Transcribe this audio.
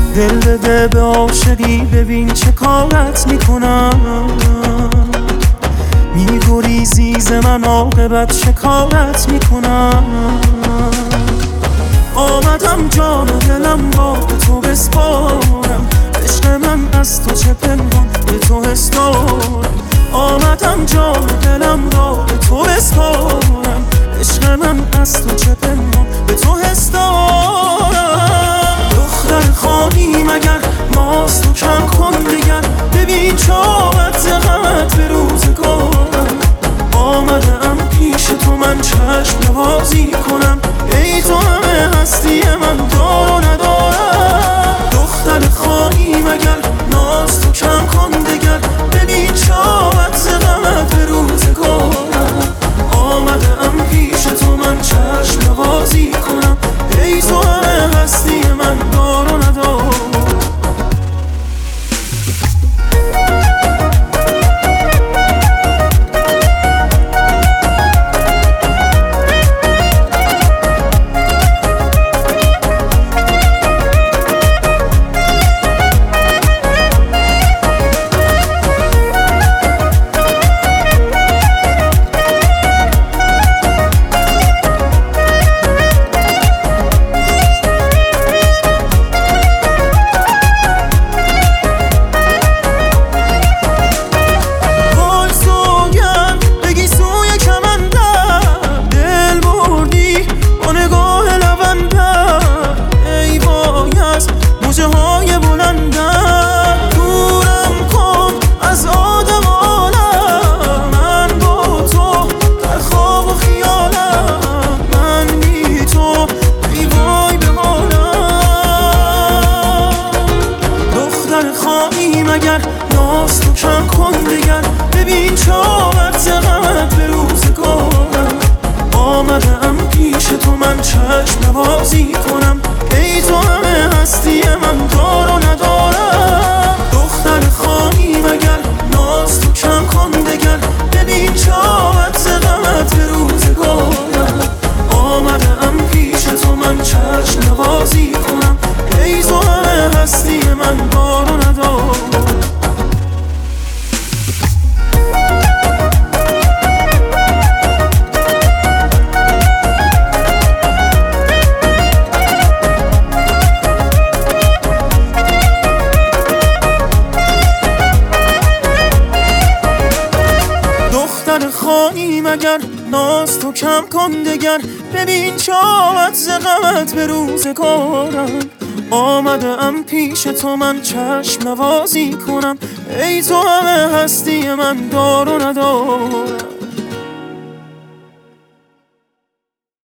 دل بده به عاشقی، ببین چه کارت میکنم. میگریزی ز من، عاقبت چه کارت میکنم. آمدم جان و دلم را به تو بسپارم، عشق من از تو چه پنهان به تو حس دارم. آمدم جان و دلم را به تو بسپارم، عشق من از تو چه پنهان به تو حس دارم. دختر خواهی مگر ناز تو کم کن دیگر، ببین چاقت غمت به روزگارم. آمدم پیش تو من چشم نوازی کنم، ای تو همه هستی من دار و ندارم. دختر خواهی مگر ناز تو کم کن دیگر، ببین چاقت غمت به روزگارم. آمدم پیش تو من چشم نوازی کنم، ای تو همه هستی من دار و ندارم. مگر ناز تو کم کن دیگر، ببین چاقت غمت به روزگارم. آمدم پیش تو من چشم نوازی کنم، ای تو همه هستی من دار و ندارم. دختر خواهی مگر ناز تو کم کن دیگر، ببین چاقت غمت به روزگارم. آمدم پیش تو من چشم نوازی کنم، ای تو همه هستی من دار و ندارم. دختر خواهی مگر ناز تو کم کن دگر، ببین چاقت ز غمت به روزگارم. آمدم پیش تو من چشم نوازی کنم، ای تو همه هستی من دار و ندارم.